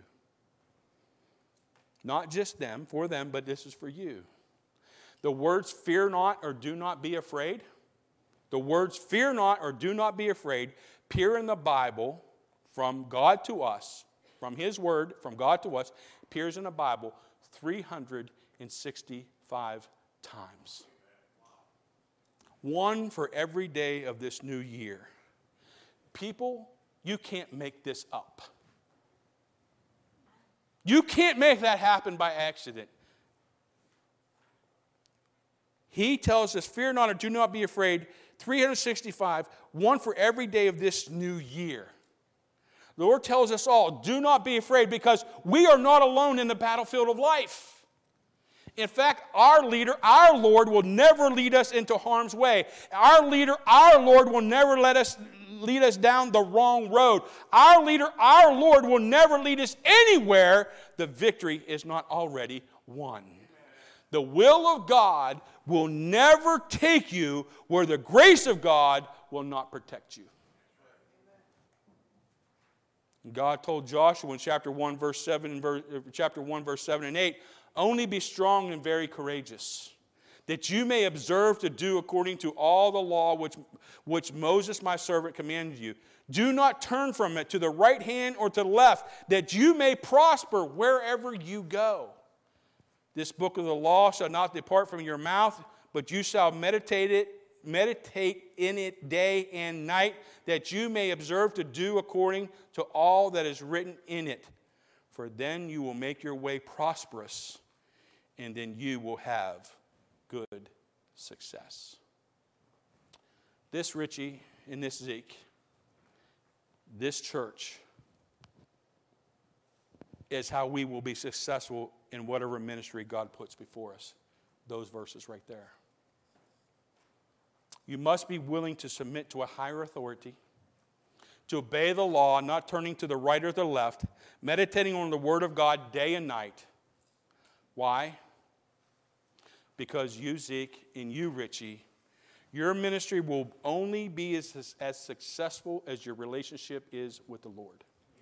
Speaker 3: Not just them, for them, but this is for you. The words fear not or do not be afraid, the words fear not or do not be afraid appear in the Bible from God to us, from his word, from God to us, appears in the Bible three hundred sixty-five times. One for every day of this new year. People, you can't make this up. You can't make that happen by accident. He tells us, fear not or do not be afraid, three hundred sixty-five, one for every day of this new year. The Lord tells us all, do not be afraid, because we are not alone in the battlefield of life. In fact, our leader, our Lord, will never lead us into harm's way. Our leader, our Lord, will never let us lead us down the wrong road. Our leader, our Lord, will never lead us anywhere the victory is not already won. The will of God will never take you where the grace of God will not protect you. God told Joshua in chapter one, verse seven, and verse, chapter one, verse seven and eight, only be strong and very courageous, that you may observe to do according to all the law which, which Moses my servant commanded you. Do not turn from it to the right hand or to the left, that you may prosper wherever you go. This book of the law shall not depart from your mouth, but you shall meditate it, meditate in it day and night, that you may observe to do according to all that is written in it. For then you will make your way prosperous, and then you will have good success. This Richie and this Zeke, this church, is how we will be successful in whatever ministry God puts before us. Those verses right there. You must be willing to submit to a higher authority, to obey the law, not turning to the right or the left, meditating on the Word of God day and night. Why? Because you, Zeke, and you, Richie, your ministry will only be as, as successful as your relationship is with the Lord.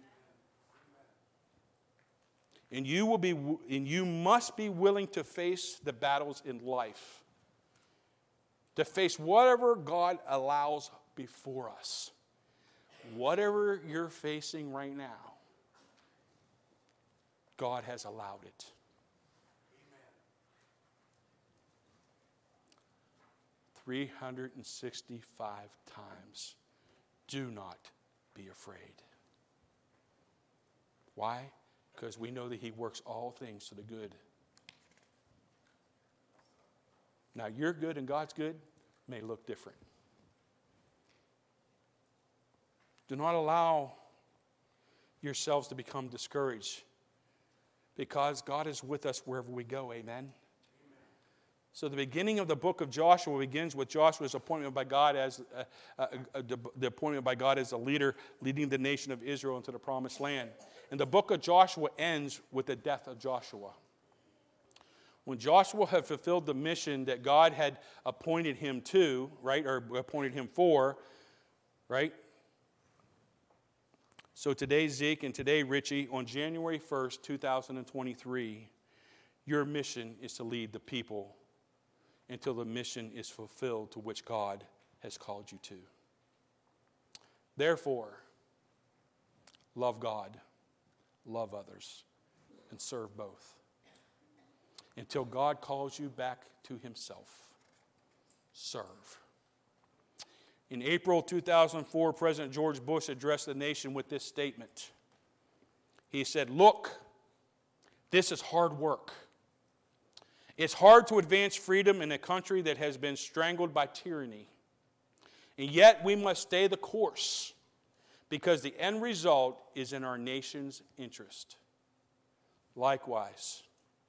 Speaker 3: And you will be, and you must be willing to face the battles in life, to face whatever God allows before us. Whatever you're facing right now, God has allowed it. three hundred sixty-five times. Do not be afraid. Why? Because we know that He works all things to the good. Now, your good and God's good may look different. Do not allow yourselves to become discouraged, because God is with us wherever we go. Amen. So the beginning of the book of Joshua begins with Joshua's appointment by God as uh, uh, uh, the appointment by God as a leader leading the nation of Israel into the promised land. And the book of Joshua ends with the death of Joshua. When Joshua had fulfilled the mission that God had appointed him to, right, or appointed him for, right? So today, Zeke, and today, Richie, on January first, two thousand twenty-three, your mission is to lead the people until the mission is fulfilled to which God has called you to. Therefore, love God, love others, and serve both, until God calls you back to Himself. Serve. In April two thousand four, President George Bush addressed the nation with this statement. He said, "Look, this is hard work. It's hard to advance freedom in a country that has been strangled by tyranny. And yet we must stay the course, because the end result is in our nation's interest. Likewise,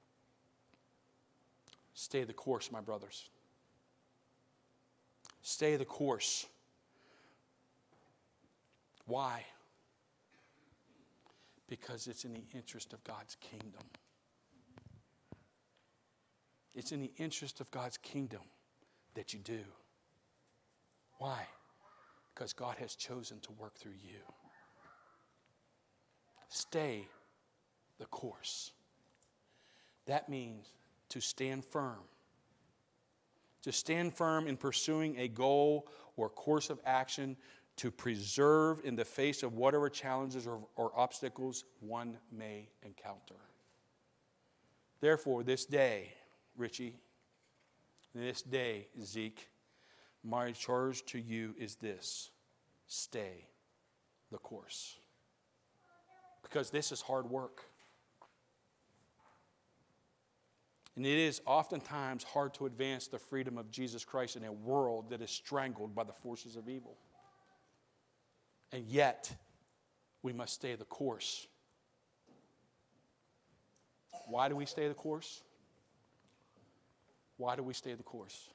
Speaker 3: stay the course, my brothers. Stay the course. Why? Because it's in the interest of God's kingdom. It's in the interest of God's kingdom that you do. Why? Because God has chosen to work through you. Stay the course. That means to stand firm. To stand firm in pursuing a goal or course of action to preserve in the face of whatever challenges or, or obstacles one may encounter. Therefore, this day, Richie, this day, Zeke, my charge to you is this: stay the course. Because this is hard work. And it is oftentimes hard to advance the freedom of Jesus Christ in a world that is strangled by the forces of evil. And yet, we must stay the course. Why do we stay the course? Why do we stay the course?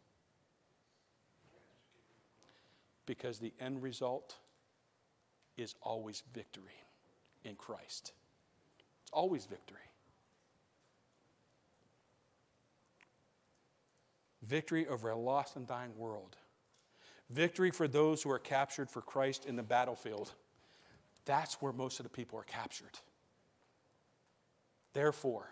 Speaker 3: Because the end result is always victory in Christ. It's always victory. Victory over a lost and dying world. Victory for those who are captured for Christ in the battlefield. That's where most of the people are captured. Therefore,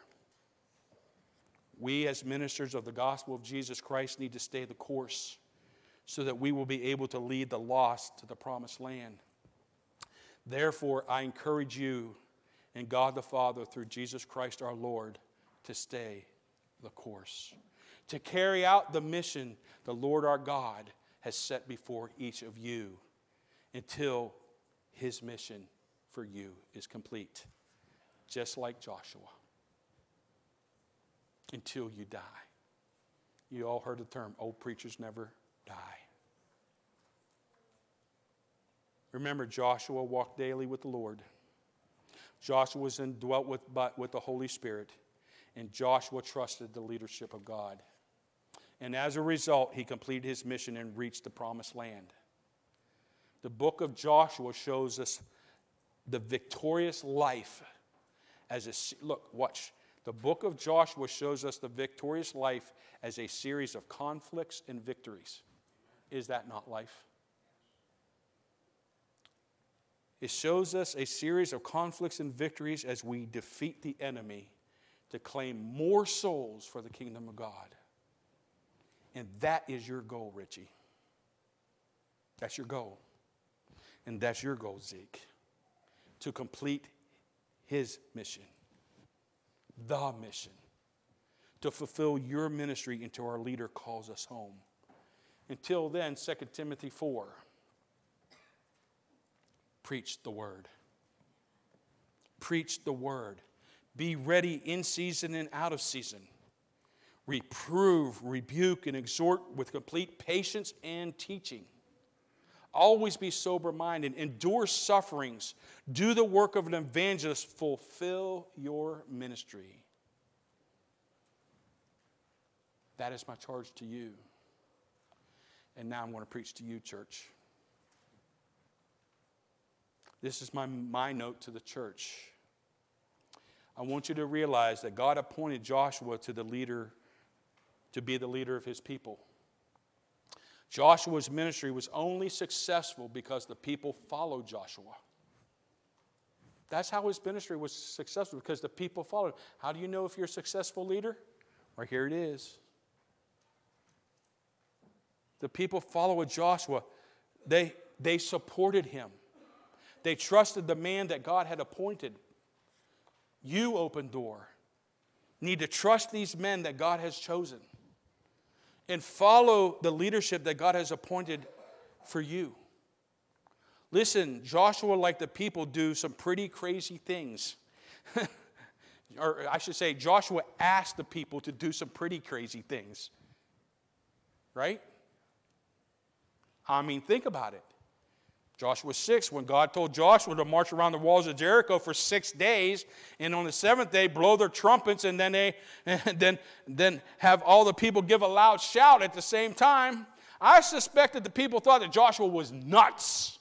Speaker 3: we as ministers of the gospel of Jesus Christ need to stay the course so that we will be able to lead the lost to the promised land. Therefore, I encourage you in God the Father through Jesus Christ our Lord to stay the course, to carry out the mission the Lord our God has set before each of you until his mission for you is complete, just like Joshua, until you die. You all heard the term, old preachers never die. Remember, Joshua walked daily with the Lord. Joshua was indwelt with, with the Holy Spirit, and Joshua trusted the leadership of God. And as a result, he completed his mission and reached the promised land. The book of Joshua shows us the victorious life as a, look, watch. The book of Joshua shows us the victorious life as a series of conflicts and victories. Is that not life? It shows us a series of conflicts and victories as we defeat the enemy to claim more souls for the kingdom of God. And that is your goal, Richie. That's your goal. And that's your goal, Zeke. To complete his mission. The mission. To fulfill your ministry until our leader calls us home. Until then, Second Timothy four. Preach the word. Preach the word. Be ready in season and out of season. Reprove, rebuke, and exhort with complete patience and teaching. Always be sober-minded. Endure sufferings. Do the work of an evangelist. Fulfill your ministry. That is my charge to you. And now I'm going to preach to you, church. This is my, my note to the church. I want you to realize that God appointed Joshua to the leader, to be the leader of his people. Joshua's ministry was only successful because the people followed Joshua. That's how his ministry was successful, because the people followed. How do you know if you're a successful leader? Right here it is. The people followed Joshua. They, they supported him. They trusted the man that God had appointed. You, open door, need to trust these men that God has chosen and follow the leadership that God has appointed for you. Listen, Joshua, like the people, do some pretty crazy things. Or I should say, Joshua asked the people to do some pretty crazy things. Right? I mean, think about it. Joshua six, when God told Joshua to march around the walls of Jericho for six days, and on the seventh day blow their trumpets, and then they and then, then have all the people give a loud shout at the same time, I suspect that the people thought that Joshua was nuts.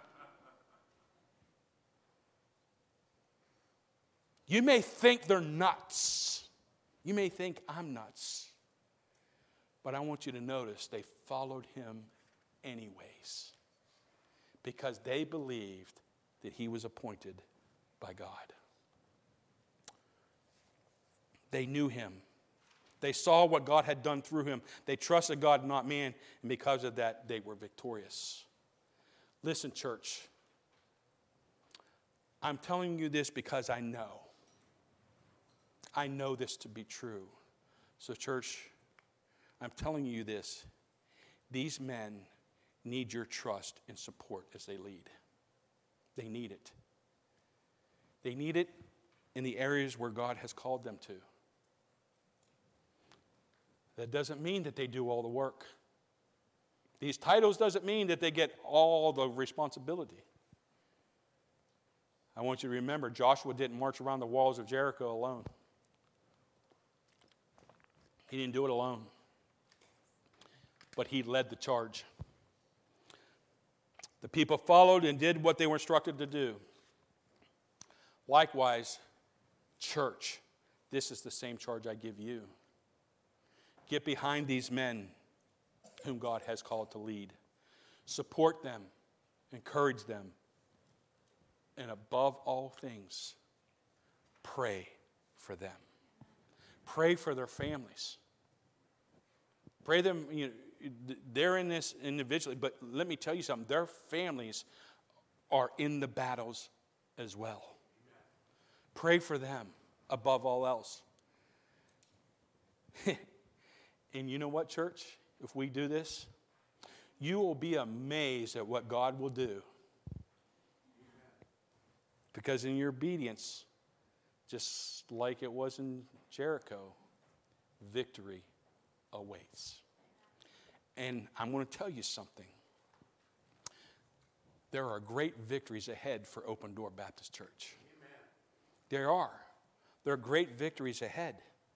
Speaker 3: You may think they're nuts. You may think I'm nuts. But I want you to notice they followed him anyways, because they believed that he was appointed by God. They knew him. They saw what God had done through him. They trusted God, not man, and because of that, they were victorious. Listen, church, I'm telling you this because I know. I know this to be true. So, church, I'm telling you this. These men need your trust and support as they lead. They need it. They need it in the areas where God has called them to. That doesn't mean that they do all the work. These titles doesn't mean that they get all the responsibility. I want you to remember, Joshua didn't march around the walls of Jericho alone. He didn't do it alone. But he led the charge. The people followed and did what they were instructed to do. Likewise, church, this is the same charge I give you. Get behind these men whom God has called to lead. Support them, encourage them, and above all things, pray for them. Pray for their families. Pray them, you know, they're in this individually, but let me tell you something. Their families are in the battles as well. Pray for them above all else. And you know what, church? If we do this, you will be amazed at what God will do. Because in your obedience, just like it was in Jericho, victory awaits. And I'm going to tell you something. There are great victories ahead for Open Door Baptist Church. Amen. There are. There are great victories ahead.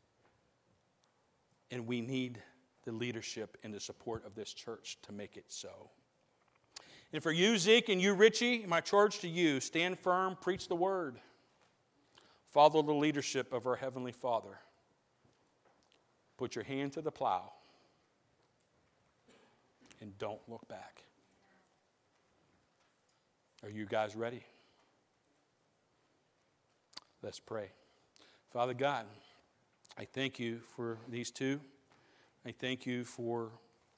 Speaker 3: And we need the leadership and the support of this church to make it so. And for you, Zeke, and you, Richie, my charge to you, stand firm, preach the word. Follow the leadership of our Heavenly Father. Put your hand to the plow. And don't look back. Are you guys ready? Let's pray. Father God, I thank you for these two. I thank you for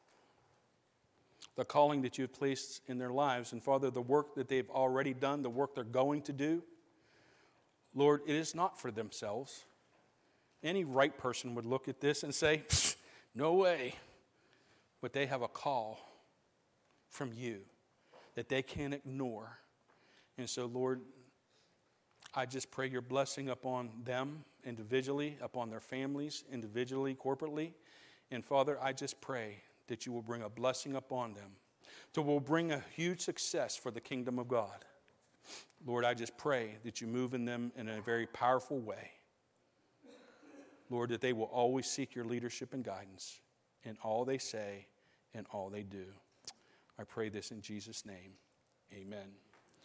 Speaker 3: the calling that you have placed in their lives. And Father, the work that they've already done, the work they're going to do, Lord, it is not for themselves. Any right person would look at this and say, no way. But they have a call from you that they can't ignore. And so, Lord, I just pray your blessing upon them individually, upon their families individually, corporately. And Father, I just pray that you will bring a blessing upon them, that will bring a huge success for the kingdom of God. Lord, I just pray that you move in them in a very powerful way. Lord, that they will always seek your leadership and guidance in all they say and all they do. I pray this in Jesus' name. Amen.